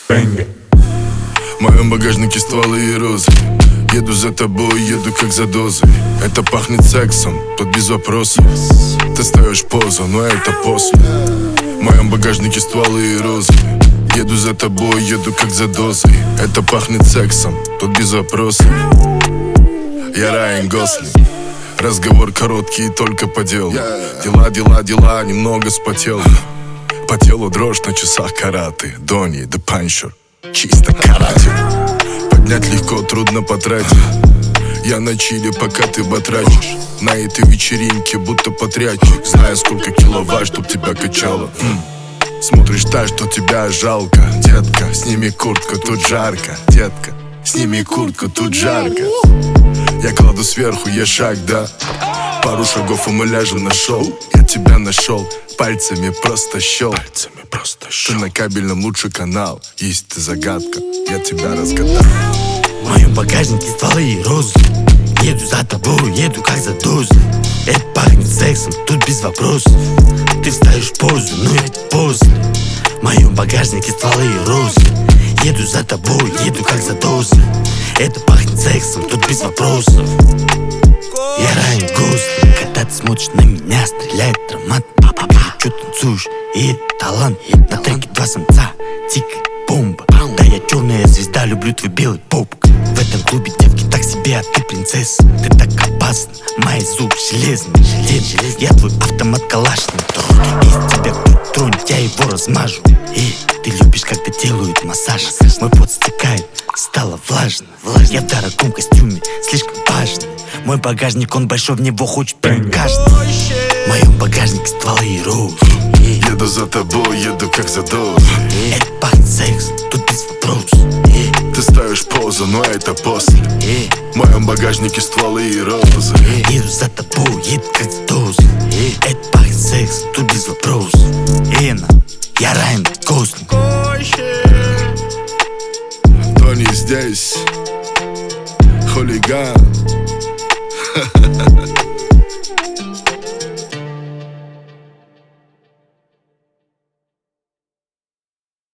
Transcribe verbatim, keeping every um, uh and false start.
Бэнга. В моем багажнике стволы и розы. Еду за тобой, еду как за дозой. Это пахнет сексом, тут без вопросов. Ты ставишь позу, но это после. В моем багажнике стволы и розы. Еду за тобой, еду как за дозой. Это пахнет сексом, тут без вопросов. Я Райан Гослинг. Разговор короткий, только по делу. Дела, дела, дела, немного спотел. По телу дрожь, на часах караты. Донни, да панчер, чисто карате. Поднять легко, трудно потратить. Я на чили, пока ты батрачишь. На этой вечеринке будто подрядчик. Знаю, сколько киловатт, чтоб тебя качало. М. Смотришь так, что тебя жалко. Детка, сними куртку, тут жарко. Детка, сними куртку, тут жарко. Я кладу сверху, я шаг, да. Пару шагов, и мы ляжем на шоу. Я тебя нашел, пальцами просто щел. Пальцами просто щел. Ты на кабельном лучший канал. Есть ты загадка, я тебя разгадал. В моем багажнике стволы и розы. Еду за тобой, еду как за дозой. Это пахнет сексом, тут без вопросов. Ты вставишь позу, но это поздно. В моем багажнике стволы и розы. Еду за тобой, еду как за дозой. Это пахнет сексом, тут без вопросов. Я Райан Гослинг. Когда ты смотришь на меня, стреляет аромат. Чё танцуешь, и это талант. На треке два самца, тикает бомба. Да, я черная звезда, люблю твой белый попк. В этом клубе девки так себе, а ты принцесса. Ты так опасна, мои зубы железные. Я твой автомат Калашников. Из тебя кто тронет, я его размажу. И ты любишь, когда делают массаж. Мой пот стекает, стало влажно. Я в дорогом костюме, слишком важный. Мой багажник, он большой, в него хочет прям каждый. В моем багажнике стволы и розы. Еду за тобой, еду как за дозой. Это пахнет сексом, тут без вопросов. Ты ставишь позу, но это после. В моем багажнике стволы и розы. Еду за тобой, еду как за дозой. Это пахнет сексом, тут без вопросов. Эна, я Райан Гослинг. Тони здесь, хулиган.